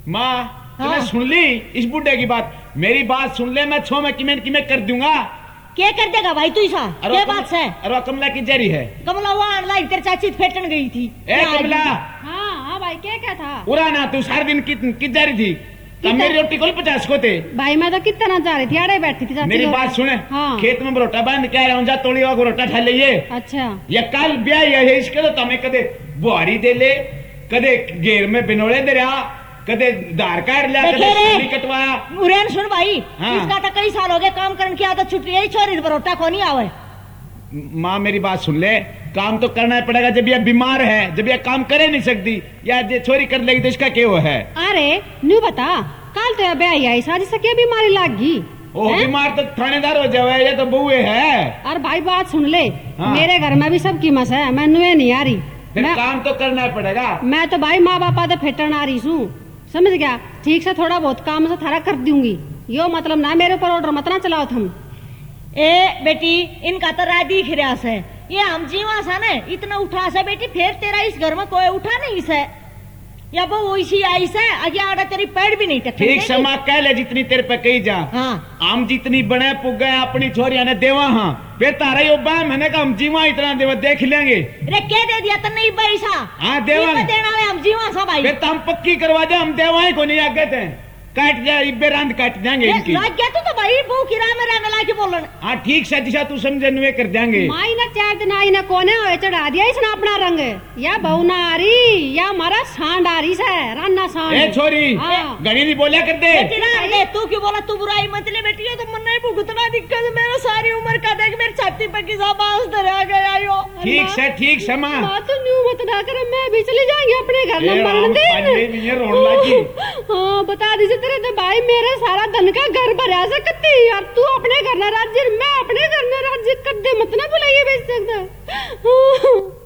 माँ तूने सुन ली इस बुढ़े की बात? मेरी बात सुन ले, मैं 6 में किमें कर दूंगा। क्या कर देगा भाई तू ऐसा? क्या बात है? अरे कमला की जरी है। कमला वहाँ लाई तेरे चाची फेटन गई थी। ए कमला। हाँ भाई क्या था? पूरा ना तू सारे दिन की जरी थी। तब मेरी रोटी को 50 को थे भाई। मैं तो कितना जा रही थी, आड़े बैठी थी। मेरी बात सुने। हाँ। खेत में बरोटा बांध के आ रहा हूँ, जा तोड़ी वाग बरोटा ठा लिये। अच्छा। या कल ब्याह है इसके तो तमें कदे बुहारी दे ले, कदे घेर में बिनोड़े दे रहा, कदे धार काट लिया, कदे कटवाया। उरेन सुन भाई। हाँ। इसका तो कई साल हो गए काम करने की आदत छुट्टी है, छोरी बरोटा को नहीं आवे। माँ मेरी बात सुन ले, काम तो करना पड़ेगा। जब ये बीमार है, जब ये काम करे नहीं सकती, या छोरी कर लेगी तो इसका क्या है? अरे न्यू बता, कल तो ब्याह आई शादी से क्या बीमारी लागी? ओ बीमार तो थानेदार हो जावे, ये तो बहुए है। अरे भाई बात सुन ले। हाँ। मेरे घर में भी सब कीमत है, मैं नुए नहीं आ रही। काम तो करना पड़ेगा। मैं तो भाई माँ बापा तो फेटन आ रही हूँ, समझ गया? ठीक से थोड़ा बहुत काम से थारा कर दूंगी, यो मतलब ना मेरे ऊपर ऑर्डर मत ना चलाओ तुम। ए बेटी, इनका तो राय दिख रहा है, ये हम जीवा सा ने इतना उठा सा बेटी, फिर तेरा इस घर में कोई उठा नहीं से, या वो वैसी आई से आगे आड़ा तेरी पैर भी नहीं टक्कर। ठीक समा कह ले जितनी तेरे पे कही जा। हाँ। हम जितनी बने पुग गए अपनी छोरिया ने देवा। हाँ फिर तारा ही उबा मैंने कहा हम जीवा इतना देवा देख लेंगे। अरे क्या दे दिया तो नहीं पैसा? हाँ देवा देना है हम जीवा सा भाई। फिर तो हम पक्की करवा दे, हम देवाएं को नहीं आगे थे काट जाए इब्बे रांद काट जाएंगे इनकी। लाग गया तो भाई वो किराए में रहने लाके बोलन। हाँ ठीक से दिशा तू समझे नुए कर देंगे। माई ना 4 दिन आई ना कोने होए चढ़ा दिया इसने अपना रंग, या बहू ना आ रही या हमारा सांड आ रही से रान्ना सांड। ए छोरी घड़ी नहीं बोलिया कर दे। बेटी तू क्यों बोला? तू बुराई मत ले बेटी, तो मन नहीं भुगतना दिक्कत है। मेरा सारी उम्र का देख मेरी छाती पे किसा बांस धरा गया यो। ठीक से माँ तो न्यू मत ना कर, मैं भी चली जाएंगी अपने घर में। हाँ बता दीजिए तेरे तो भाई मेरे सारा धन का घर भरा सकती यार, तू अपने घर न राज्य, मैं अपने घर न राज्य कर दे, मत ना बुलाइए बेच सकता।